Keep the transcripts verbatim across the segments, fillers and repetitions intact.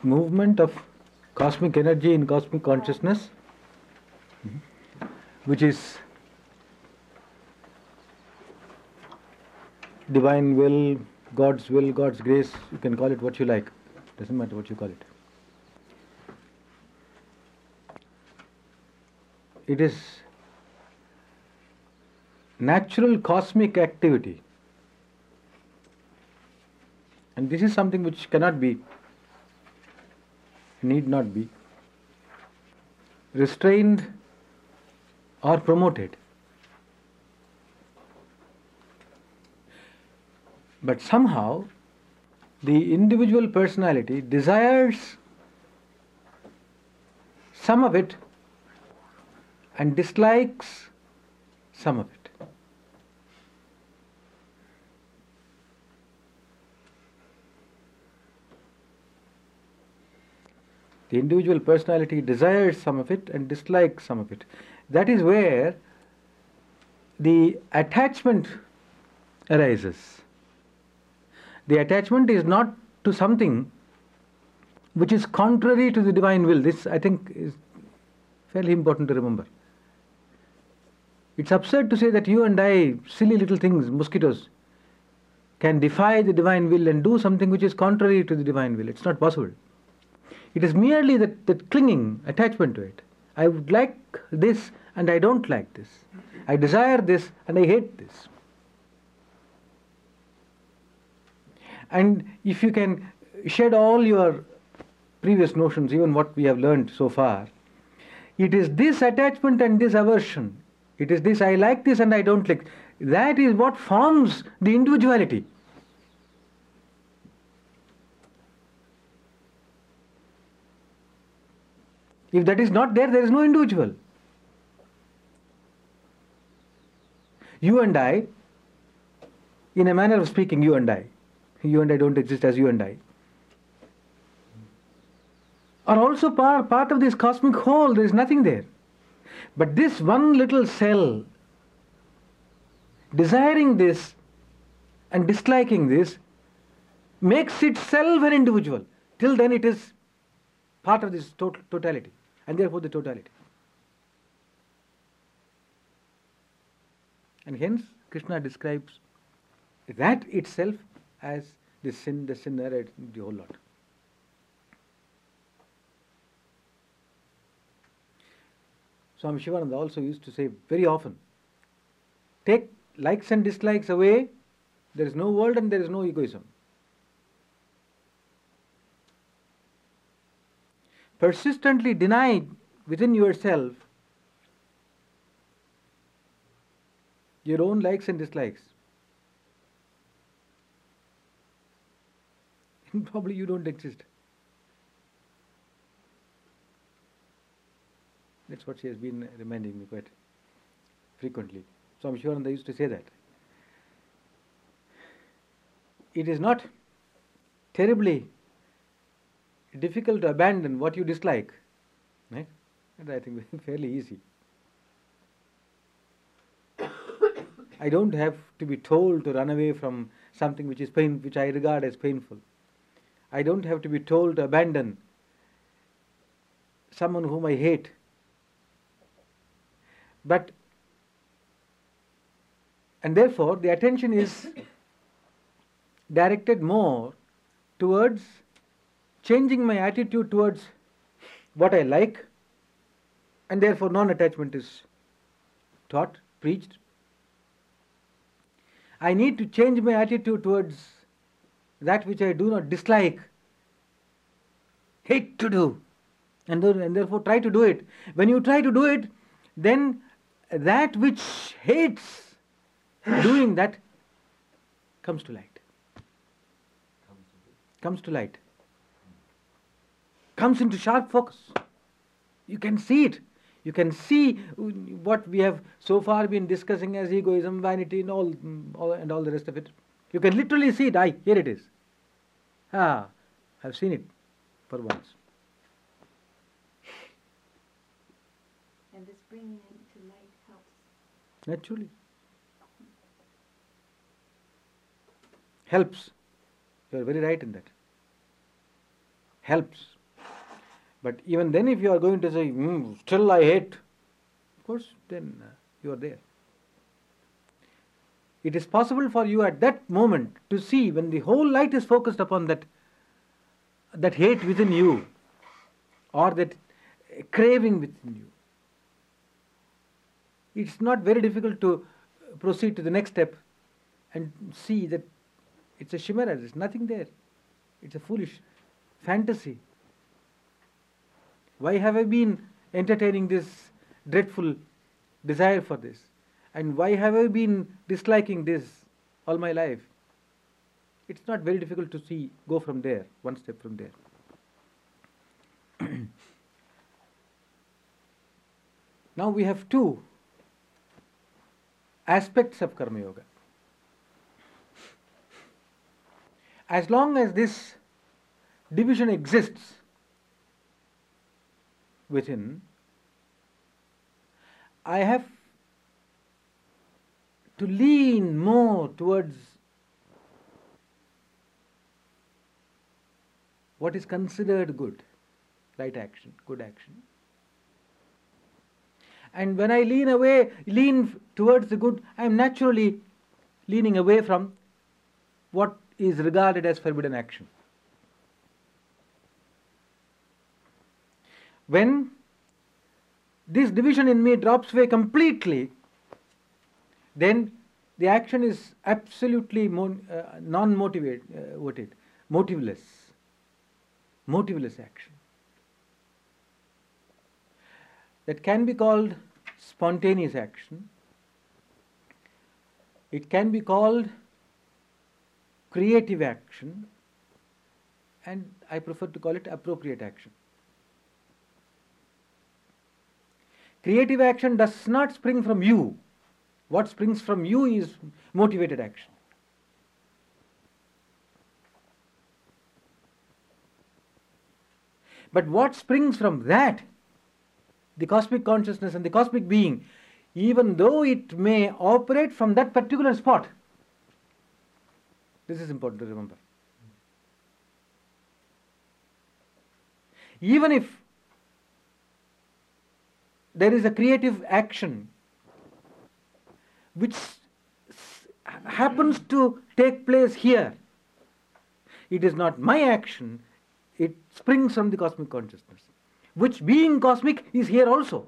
movement of cosmic energy in cosmic consciousness, which is divine will, God's will, God's grace, you can call it what you like, doesn't matter what you call it. It is natural cosmic activity, and this is something which cannot be, need not be restrained or promoted. But somehow the individual personality desires some of it and dislikes some of it. The individual personality desires some of it and dislikes some of it. That is where the attachment arises. The attachment is not to something which is contrary to the divine will. This, I think, is fairly important to remember. It's absurd to say that you and I, silly little things, mosquitoes, can defy the divine will and do something which is contrary to the divine will. It's not possible. It is merely that, that clinging, attachment to it. I would like this and I don't like this. I desire this and I hate this. And if you can shed all your previous notions, even what we have learned so far, it is this attachment and this aversion. It is this I like this and I don't like. That is what forms the individuality. If that is not there, there is no individual. You and I, in a manner of speaking, you and I, you and I don't exist as you and I, are also part, part of this cosmic whole. There is nothing there. But this one little cell, desiring this and disliking this, makes itself an individual. Till then it is part of this tot- totality, and therefore the totality. And hence Krishna describes that itself as the sin, the sinner, and the whole lot. Swami Shivananda also used to say very often, take likes and dislikes away, there is no world and there is no egoism. Persistently deny within yourself your own likes and dislikes. Probably you don't exist. That's what she has been reminding me quite frequently. Swami Shivananda used to say that. It is not terribly difficult to abandon what you dislike. Right? And I think fairly easy. I don't have to be told to run away from something which is pain, which I regard as painful. I don't have to be told to abandon someone whom I hate. But, and therefore the attention is directed more towards changing my attitude towards what I like, and therefore non-attachment is taught, preached. I need to change my attitude towards that which I do not dislike, hate to do, and, and therefore try to do it. When you try to do it, then that which hates doing that comes to light. Comes to light. Comes into sharp focus. You can see it. You can see what we have so far been discussing as egoism, vanity, and all, all and all the rest of it. You can literally see it. Aye, here it is. Ah, I've seen it for once. And this bringing it to light helps. Naturally. Helps. You are very right in that. Helps. But even then, if you are going to say, mm, still I hate, of course, then uh, you are there. It is possible for you at that moment to see, when the whole light is focused upon that, that hate within you, or that craving within you. It's not very difficult to proceed to the next step and see that it's a chimera, there's nothing there. It's a foolish fantasy. Why have I been entertaining this dreadful desire for this? And why have I been disliking this all my life? It's not very difficult to see, go from there, one step from there. Now we have two aspects of Karma Yoga. As long as this division exists within, I have to lean more towards what is considered good, right action, good action. And when I lean away, lean towards the good, I am naturally leaning away from what is regarded as forbidden action. When this division in me drops away completely, then the action is absolutely mon- uh, non-motivated, uh, motivated, motiveless, motiveless action. That can be called spontaneous action. It can be called creative action, and I prefer to call it appropriate action. Creative action does not spring from you. What springs from you is motivated action. But what springs from that, the cosmic consciousness and the cosmic being, even though it may operate from that particular spot, this is important to remember. Even if there is a creative action which happens to take place here, it is not my action, it springs from the cosmic consciousness, which, being cosmic, is here also.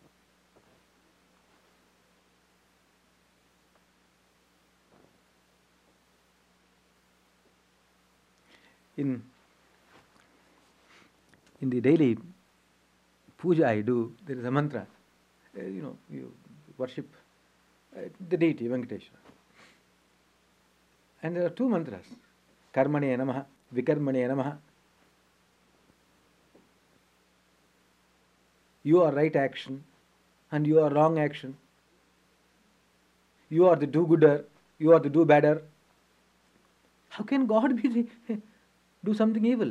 In, in the daily puja I do, there is a mantra. Uh, you know, you worship uh, the deity, Venkateshwara. And there are two mantras. Karmane namaha, Vikarmane namaha. You are right action and you are wrong action. You are the do-gooder, you are the do-badder. How can God be the, do something evil?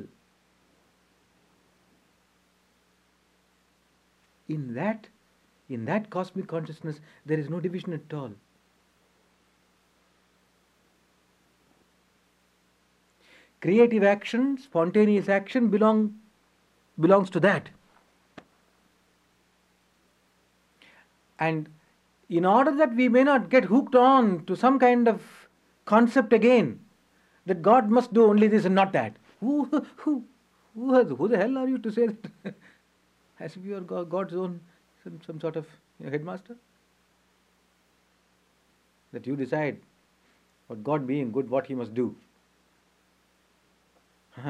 In that, in that cosmic consciousness, there is no division at all. Creative action, spontaneous action belong, belongs to that. And in order that we may not get hooked on to some kind of concept again, that God must do only this and not that. Who, who, who, has, who the hell are you to say that? As if you are God's own, some, some sort of you know, headmaster? That you decide, what God being good, what He must do. Huh.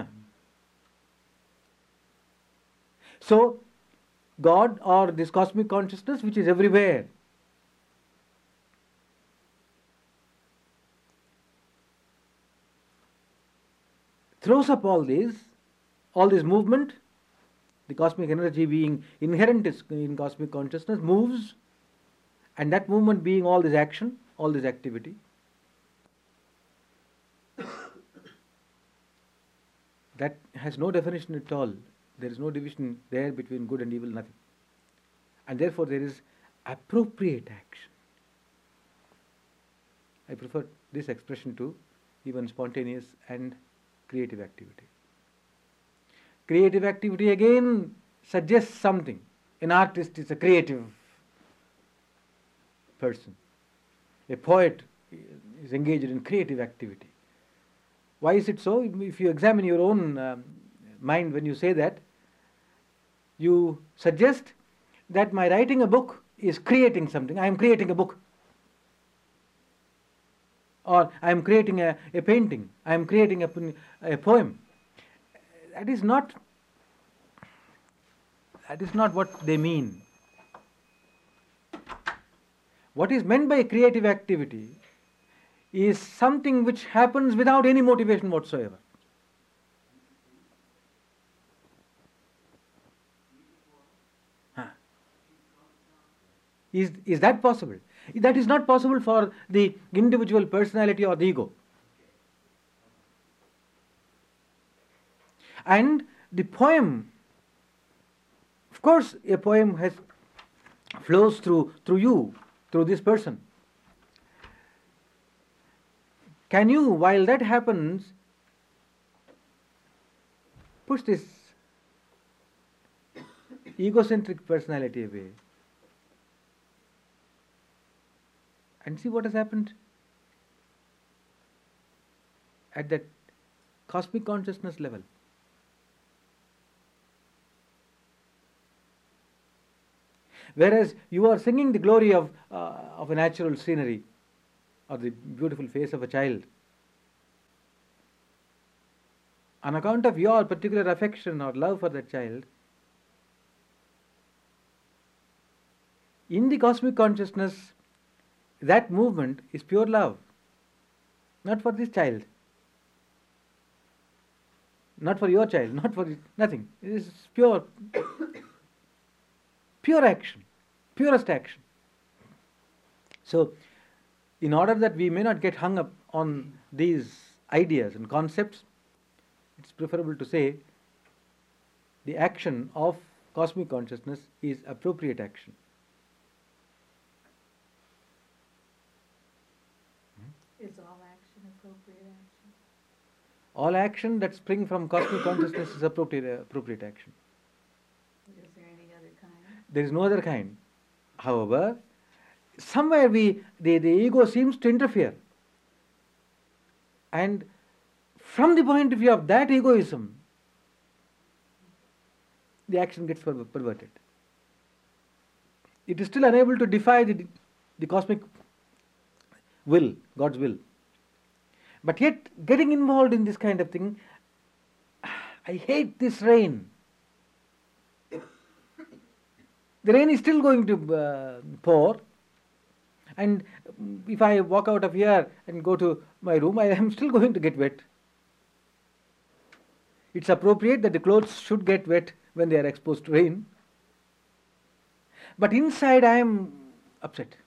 So, God, or this cosmic consciousness which is everywhere, throws up all this, all this movement. The cosmic energy being inherent in cosmic consciousness moves, and that movement being all this action, all this activity. That has no definition at all. There is no division there between good and evil, nothing. And therefore there is appropriate action. I prefer this expression to even spontaneous and creative activity. Creative activity again suggests something. An artist is a creative person. A poet is engaged in creative activity. Why is it so? If you examine your own um, mind when you say that, you suggest that my writing a book is creating something. I am creating a book. Or I am creating a, a painting. I am creating a, a poem. That is not that is not what they mean. What is meant by creative activity is something which happens without any motivation whatsoever. Huh. Is, is that possible? That is not possible for the individual personality or the ego. And the poem, of course, a poem has flows through through you, through this person. Can you, while that happens, push this egocentric personality away and see what has happened at that cosmic consciousness level? Whereas you are singing the glory of, uh, of a natural scenery or the beautiful face of a child, on account of your particular affection or love for that child, in the cosmic consciousness, that movement is pure love, not for this child, not for your child, not for nothing. It is pure, pure action, purest action. So, in order that we may not get hung up on these ideas and concepts, it's preferable to say the action of cosmic consciousness is appropriate action. Is all action appropriate action? All action that springs from cosmic consciousness is appropriate, appropriate action. Is there any other kind? There is no other kind. However, somewhere we the, the ego seems to interfere. And from the point of view of that egoism, the action gets perverted. It is still unable to defy the, the cosmic will, God's will. But yet, getting involved in this kind of thing, I hate this rain. The rain is still going to uh, pour, and if I walk out of here and go to my room, I am still going to get wet. It's appropriate that the clothes should get wet when they are exposed to rain. But inside I am upset.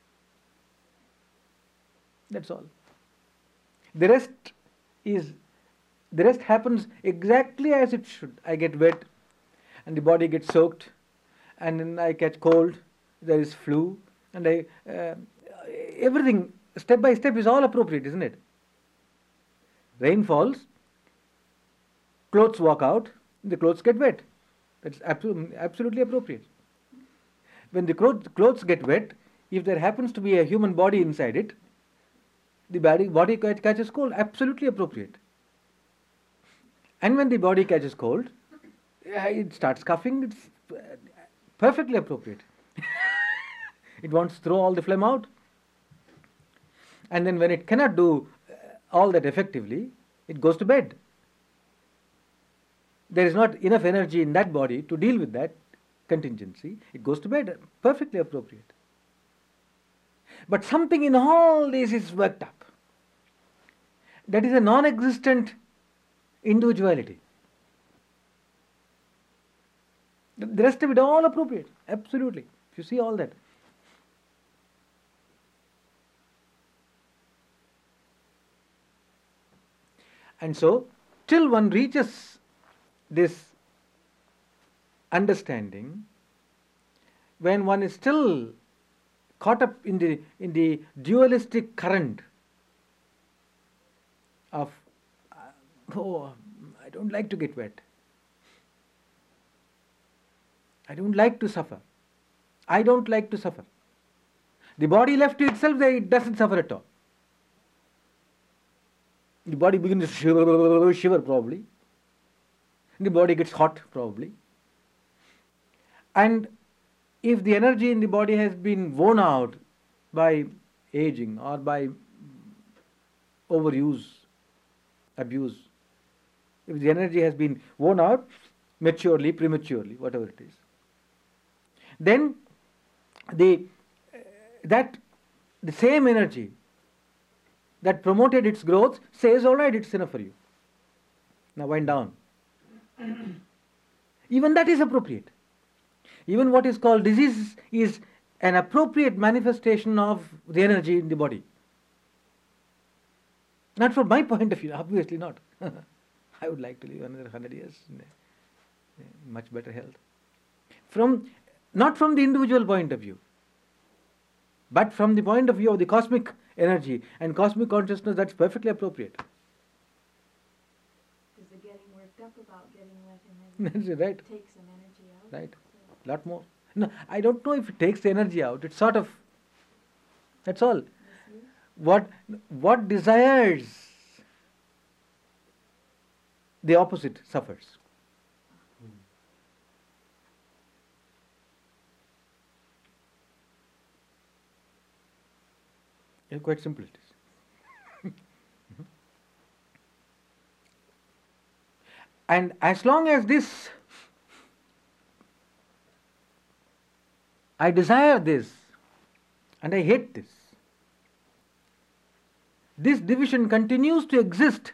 That's all. The rest is, the rest happens exactly as it should. I get wet and the body gets soaked, and then I catch cold, there is flu, and I, uh, everything step by step is all appropriate, isn't it? Rain falls, clothes walk out, the clothes get wet. That's absolutely, absolutely appropriate. When the clothes get wet, if there happens to be a human body inside it, the body, body catches cold, absolutely appropriate. And when the body catches cold, it starts coughing, it's perfectly appropriate. It wants to throw all the phlegm out. And then when it cannot do all that effectively, it goes to bed. There is not enough energy in that body to deal with that contingency. It goes to bed, perfectly appropriate. But something in all this is worked up. That is a non-existent individuality. The rest of it all appropriate, absolutely. If you see all that. And so, till one reaches this understanding, when one is still caught up in the in the dualistic current of uh, oh, I don't like to get wet. I don't like to suffer. I don't like to suffer. The body left to itself, it doesn't suffer at all. The body begins to shiver, shiver probably. The body gets hot probably. And if the energy in the body has been worn out by aging or by overuse, abuse, if the energy has been worn out maturely, prematurely, whatever it is, then the that the same energy that promoted its growth says, all right, it's enough for you. Now wind down. Even that is appropriate. Even what is called disease is an appropriate manifestation of the energy in the body. Not from my point of view, obviously not. I would like to live another hundred years in much better health. From not from the individual point of view, but from the point of view of the cosmic energy and cosmic consciousness, that's perfectly appropriate. Because the getting worked up about getting less energy That's right. takes some energy out. Right. So Lot more. No, I don't know if it takes the energy out. It's sort of, that's all. misuse. What what desires the opposite suffers. It's quite simple it is. And as long as this, I desire this and I hate this, this division continues to exist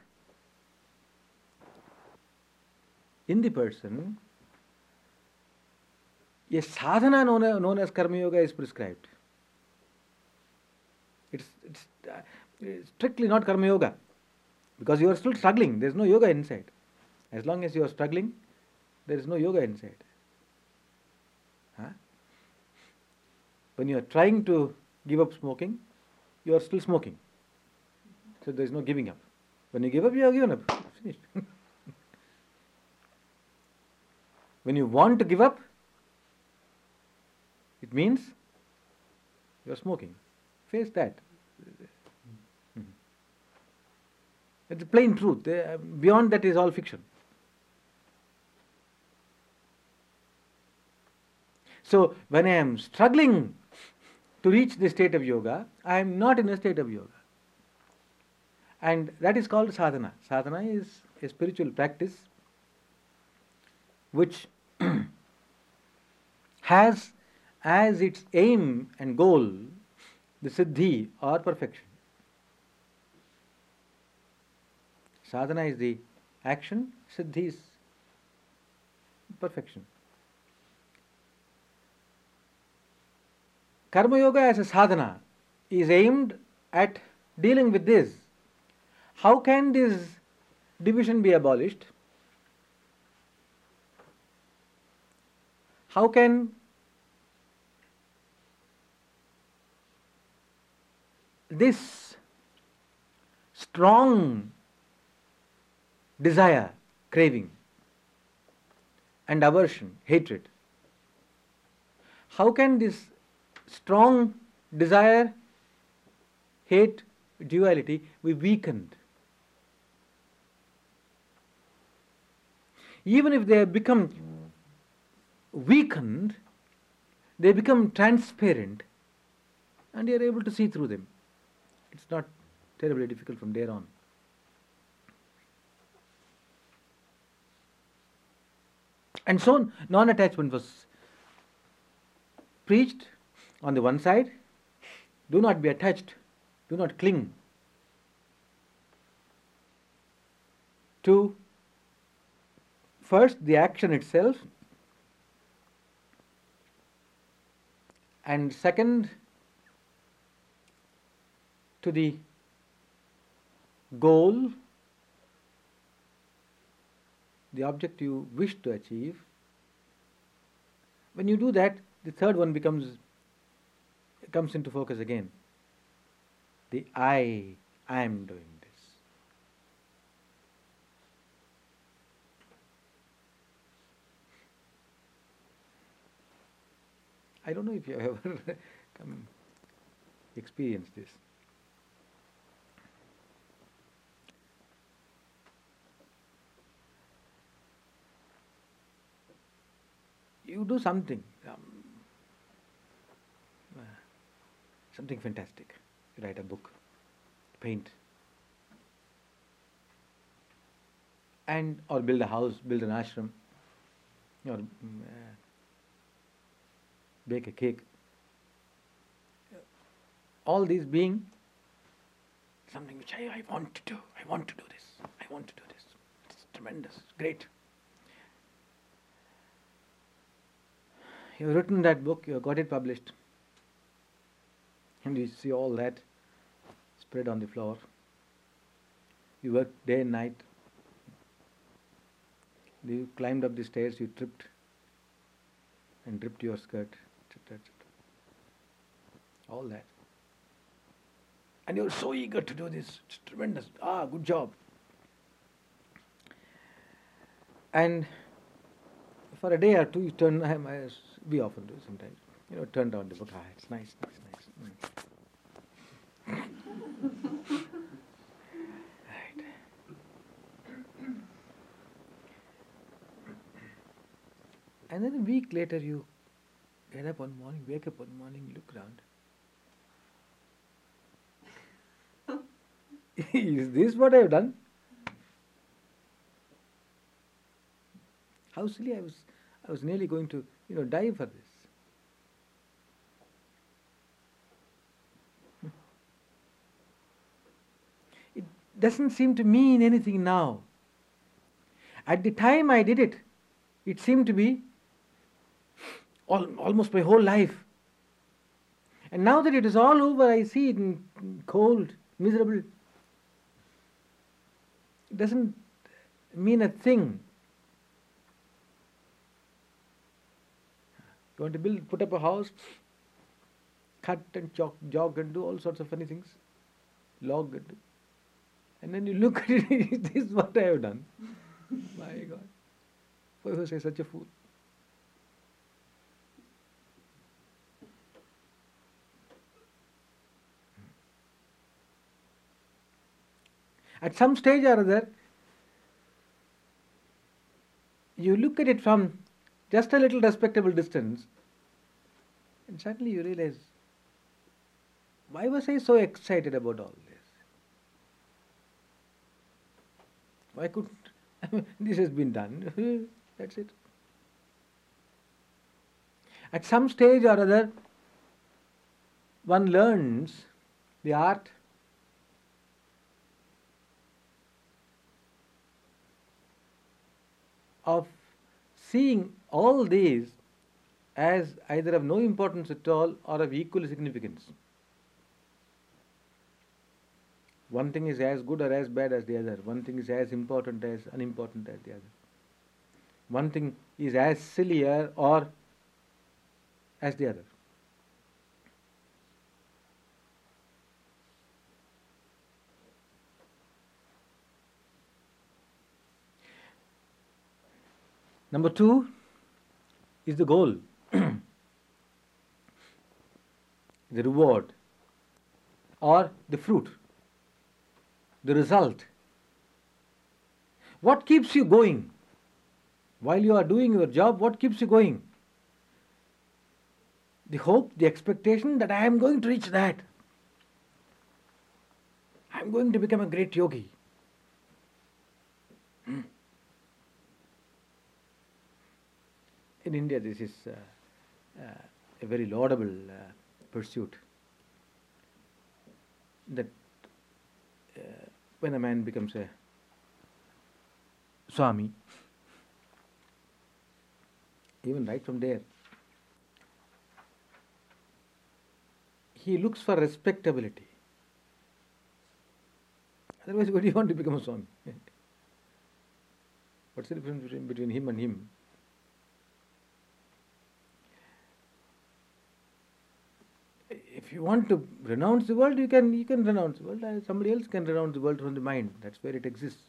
in the person, a sadhana known, known as Karma Yoga is prescribed. It's, it's, uh, it's strictly not Karma Yoga, because you are still struggling. There is no yoga inside. As long as you are struggling, there is no yoga inside. Huh? When you are trying to give up smoking, you are still smoking. So there is no giving up. When you give up, you are given up. Finished. When you want to give up, it means you are smoking. Face that. Mm-hmm. It's a plain truth. Uh, beyond that is all fiction. So when I am struggling to reach the state of yoga, I am not in a state of yoga. And that is called sadhana. Sadhana is a spiritual practice which has as its aim and goal the siddhi or perfection. Sadhana is the action, siddhi is perfection. Karma Yoga as a sadhana is aimed at dealing with this. How can this division be abolished? How can this strong desire, craving, and aversion, hatred, how can this strong desire, hate, duality be weakened? Even if they have become weakened, they become transparent and you are able to see through them. It's not terribly difficult from there on. And so non-attachment was preached on the one side. Do not be attached, do not cling to first the action itself, and second to the goal, the object you wish to achieve. When you do that, the third one becomes comes into focus again. The I, I am doing this. I don't know if you have ever come experienced this. You do something, um, uh, something fantastic. You write a book, paint, and or build a house, build an ashram, or mm, uh, bake a cake. All these being something which I, I want to do. I want to do this. I want to do this. It's tremendous, great. You've written that book, you've got it published, and you see all that spread on the floor. You worked day and night. You climbed up the stairs, you tripped and dripped your skirt, et cetera, et cetera. All that. And you're so eager to do this. It's tremendous. Ah, good job. And for a day or two, you turn, I, I, we often do sometimes, you know, turn down the book. Ah, it's nice, nice, nice. Mm. Right. And then a week later, you get up one morning, wake up one morning, look around. Is this what I have done? How silly I was! I was nearly going to, you know, die for this. It doesn't seem to mean anything now. At the time I did it, it seemed to be all, almost my whole life. And now that it is all over, I see it in cold, miserable. It doesn't mean a thing. You want to build, put up a house, cut and chalk, jog and do all sorts of funny things, log and do. And then you look at it, this is what I have done. My God. Why was I such a fool? At some stage or other, you look at it from just a little respectable distance, and suddenly you realize, why was I so excited about all this? Why couldn't this has been done? That's it. At some stage or other, one learns the art of seeing all these as either of no importance at all or of equal significance. One thing is as good or as bad as the other. One thing is as important as unimportant as the other. One thing is as sillier or as the other. Number two is the goal, the reward, or the fruit, the result. What keeps you going? While you are doing your job, what keeps you going? The hope, the expectation that I am going to reach that. I am going to become a great yogi. Hmm. In India, this is uh, uh, a very laudable uh, pursuit. That uh, when a man becomes a Swami, even right from there, he looks for respectability. Otherwise, why do you want to become a Swami? What's the difference between, between him and him? If you want to renounce the world, you can you can renounce the world. Somebody else can renounce the world from the mind. That's where it exists.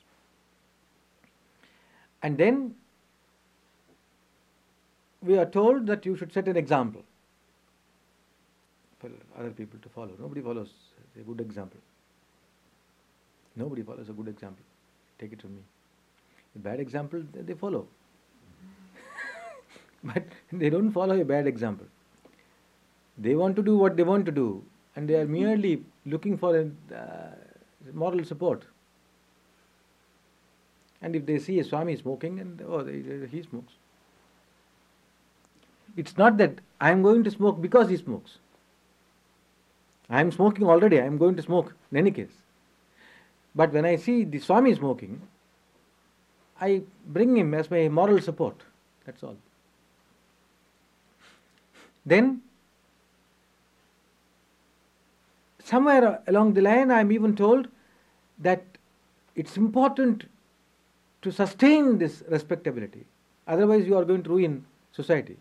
And then we are told that you should set an example. for other people to follow. Nobody follows a good example. Nobody follows a good example. Take it from me. A bad example, they follow. But they don't follow a bad example. They want to do what they want to do, and they are merely looking for a uh, moral support. And if they see a Swami smoking, and oh, they, they, he smokes. It's not that I am going to smoke because he smokes. I am smoking already, I am going to smoke in any case. But when I see the Swami smoking, I bring him as my moral support. That's all. Then, somewhere along the line, I am even told that it's important to sustain this respectability. Otherwise, you are going to ruin society.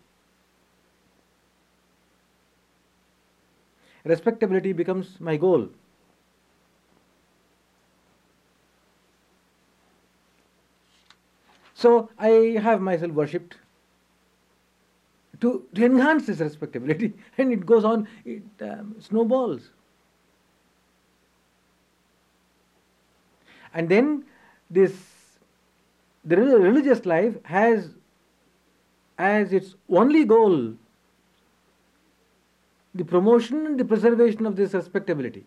Respectability becomes my goal. So I have myself worshipped to, to enhance this respectability, and it goes on, it um, snowballs. And then this, the religious life has as its only goal the promotion and the preservation of this respectability.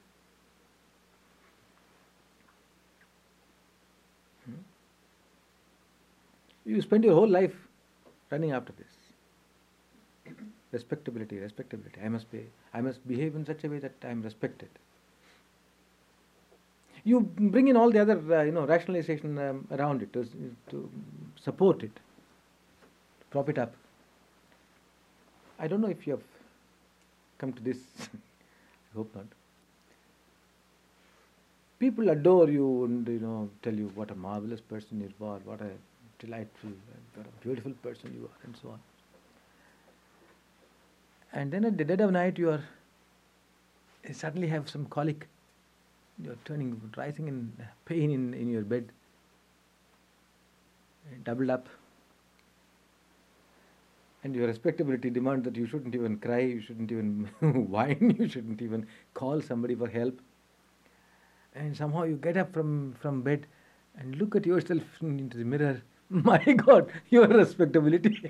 You spend your whole life running after this. Respectability, respectability. I must be, I must behave in such a way that I am respected. You bring in all the other, uh, you know, rationalization um, around it to, to support it, to prop it up. I don't know if you have come to this. I hope not. People adore you and, you know, tell you what a marvelous person you are, what a delightful, what a beautiful person you are, and so on. And then at the dead of night, you are you suddenly have some colic. You are turning, rising in pain in, in your bed, doubled up. And your respectability demands that you shouldn't even cry, you shouldn't even whine, you shouldn't even call somebody for help. And somehow you get up from, from bed and look at yourself into the mirror. My God, your respectability.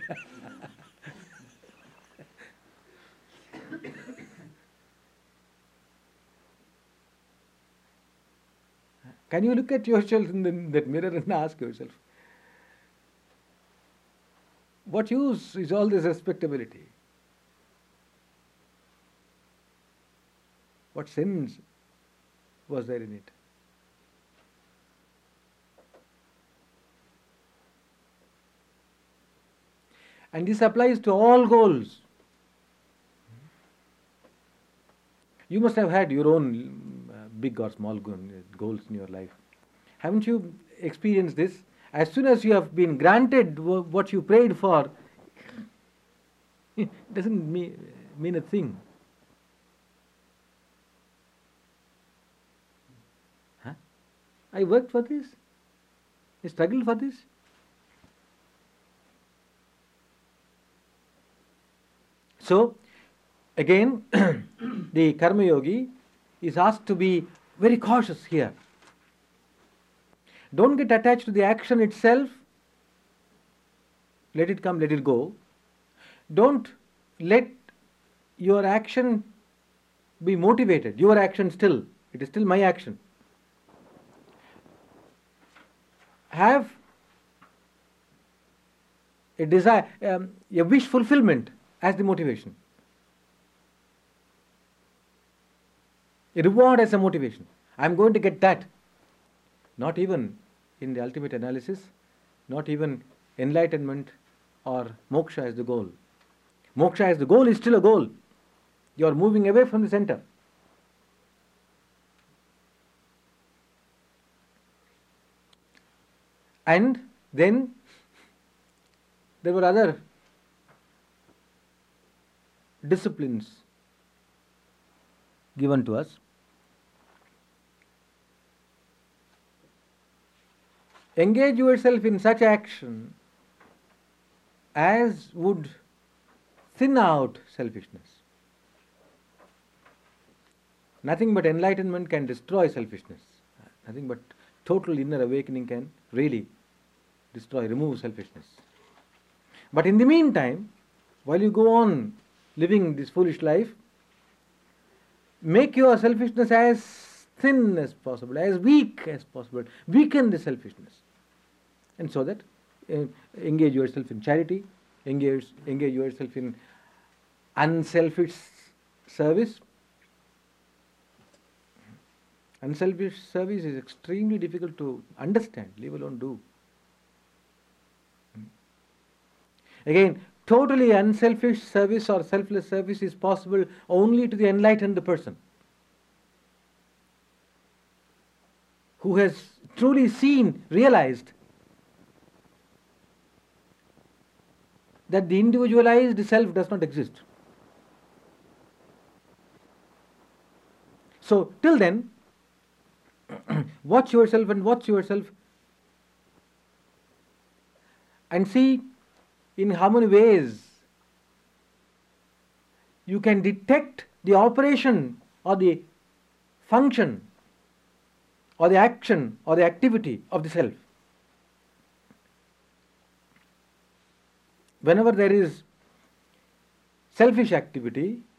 Can you look at yourself in the, that mirror and ask yourself, what use is all this respectability? What sense was there in it? And this applies to all goals. You must have had your own uh, big or small goals in your life. Haven't you experienced this? As soon as you have been granted what you prayed for, it doesn't mean, mean a thing. Huh? I worked for this. I struggled for this. So, again, the Karma Yogi is asked to be very cautious here. Don't get attached to the action itself. Let it come, let it go. Don't let your action be motivated. Your action still. It is still my action. Have a desire, um, a wish fulfillment as the motivation. A reward as a motivation. I am going to get that. Not even in the ultimate analysis, not even enlightenment or moksha as the goal. Moksha as the goal is still a goal. You are moving away from the center. And then there were other disciplines given to us. Engage yourself in such action as would thin out selfishness. Nothing but enlightenment can destroy selfishness. Nothing but total inner awakening can really destroy, remove selfishness. But in the meantime, while you go on living this foolish life, make your selfishness as thin as possible, as weak as possible. Weaken the selfishness. And so that uh, engage yourself in charity, engage, engage yourself in unselfish service. Unselfish service is extremely difficult to understand, leave alone do. Again, totally unselfish service or selfless service is possible only to the enlightened person, who has truly seen, realized that the individualized self does not exist. So, till then, watch yourself and watch yourself and see in how many ways you can detect the operation or the function or the action or the activity of the self. Whenever there is selfish activity,